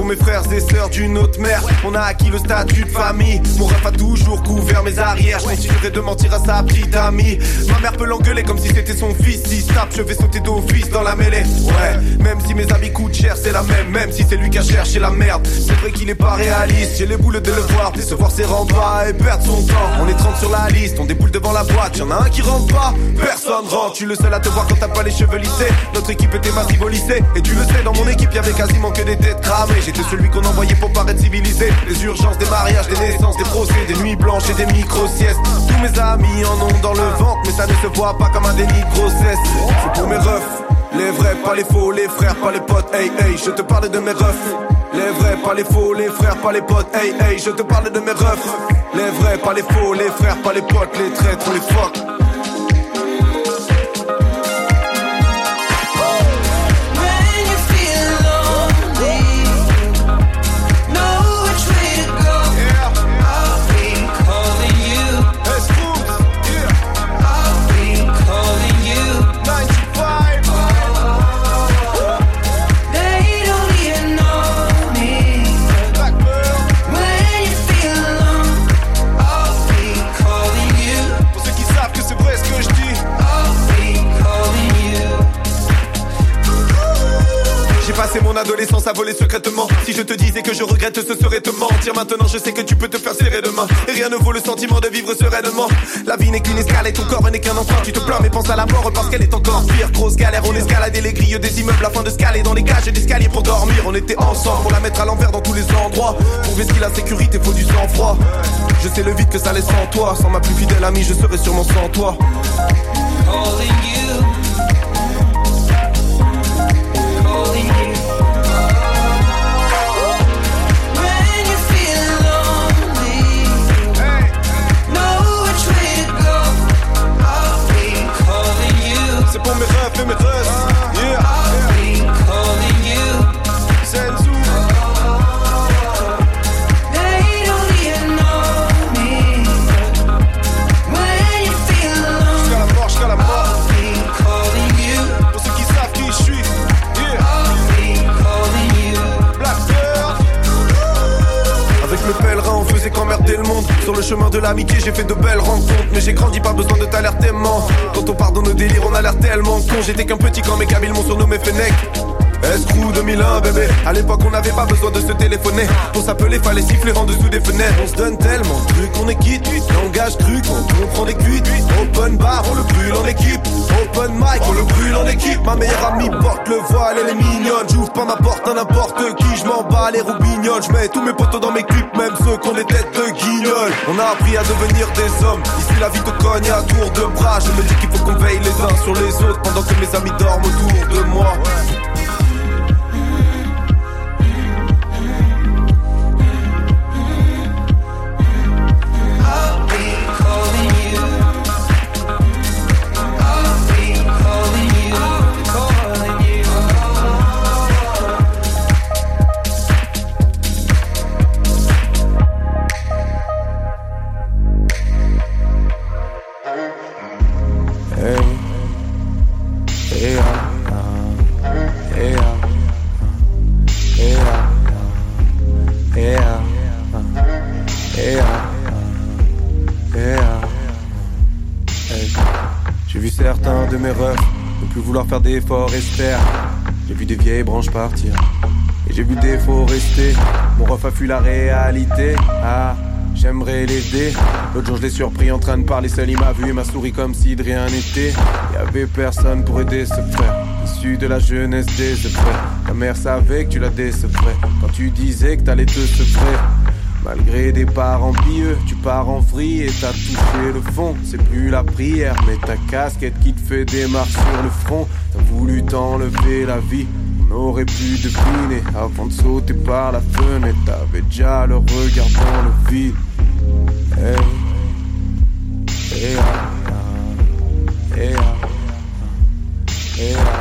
mes frères et sœurs d'une autre mère. On a acquis le statut de famille. Mon ref a toujours couvert mes arrières. Je continuerai de mentir à sa petite amie. Ma mère peut l'engueuler comme si c'était son fils. Si se tape, je vais sauter d'office dans la mêlée. Ouais, même si mes habits coûtent cher, c'est la même. Même si c'est lui qui a cherché la merde. C'est vrai qu'il est pas réaliste. J'ai les boules de le voir. Décevoir ses remparts et perdre son temps. On est 30 sur la liste, on déboule devant la boîte. Y'en a un qui rentre pas, personne rentre. Tu le seul à te voir quand t'as pas les cheveux lissés. Notre équipe était massive au lycée. Et tu le sais, dans mon équipe y'avait quasiment que des têtes cramées. J'étais celui qu'on envoyait pour paraître civilisé. Les urgences, des mariages, des naissances, des procès, des nuits blanches et des micro-siestes. Tous mes amis en ont dans le ventre, mais ça ne se voit pas comme un déni de grossesse. C'est pour mes refs, les vrais, pas les faux, les frères, pas les potes. Hey hey, je te parle de mes refs. Les vrais, pas les faux, les frères, pas les potes. Hey hey, je te parle de mes refs. Les vrais, pas les faux, les frères, pas les potes. Les traîtres, les fuck. Passé mon adolescence à voler secrètement. Si je te disais que je regrette, ce serait te mentir. Maintenant je sais que tu peux te faire serrer demain. Et rien ne vaut le sentiment de vivre sereinement. La vie n'est qu'une escale et ton corps n'est qu'un enfant. Tu te plains mais pense à la mort parce qu'elle est encore pire. Grosse galère, on escaladait les grilles des immeubles afin de scaler dans les cages et d'escaliers pour dormir. On était ensemble pour la mettre à l'envers dans tous les endroits. Pour vestir la sécurité faut du sang-froid. Je sais le vide que ça laisse en toi. Sans ma plus fidèle amie je serais sûrement sans toi. Calling you. C'est pour mes rêves et mes rêves. Yeah. I've been calling you. Senzu. They don't even know me. When you feel alone. Jusqu'à la mort. I've been calling you. Pour ceux qui savent qui je suis. Yeah. I've been calling you. Blackbird. Avec mes pèlerins on faisait qu'emmerder le monde. Sur le chemin de l'amitié j'ai fait de belles rencontres. Mais j'ai grandi, pas besoin de t'alertement. Quand on part dans nos délires on a l'air tellement con. J'étais qu'un petit quand mes Kabyles m'ont surnommé Fennec. Escrew 2001 bébé. À l'époque on n'avait pas besoin de se téléphoner. Pour s'appeler fallait siffler en dessous des fenêtres. On se donne tellement de trucs, on est quitte. Langage cru quand on prend des cuites. Open bar on le brûle en équipe. Open mic on le brûle en équipe. Ma meilleure amie porte le voile, elle est mignonne. J'ouvre pas ma porte à n'importe qui. Je m'en bats les roubignoles. Je mets tous mes potos dans mes clips, même ceux qui ont des têtes de guignols. On a appris à devenir des hommes. Ici la vie te cogne à tour de bras. Je me dis qu'il faut qu'on veille les uns sur les autres pendant que mes amis dorment autour de moi. J'ai vu certains de mes refs ne plus vouloir faire d'efforts et se perdre. J'ai vu des vieilles branches partir et j'ai vu des faux rester. Mon ref a fui la réalité. Ah, j'aimerais l'aider. L'autre jour je l'ai surpris en train de parler seul. Il m'a vu et m'a souri comme si de rien n'était. Y'avait personne pour aider ce frère, issu de la jeunesse des frères. Ta mère savait que tu la décevrais quand tu disais que t'allais te sevrer. Malgré des parents pieux, tu pars en vrille et t'as touché le fond. C'est plus la prière, mais ta casquette qui te fait des marques sur le front. T'as voulu t'enlever la vie, on aurait pu deviner. Avant de sauter par la fenêtre, t'avais déjà le regard dans le vide. Hey, hey, hey, hey, hey, hey.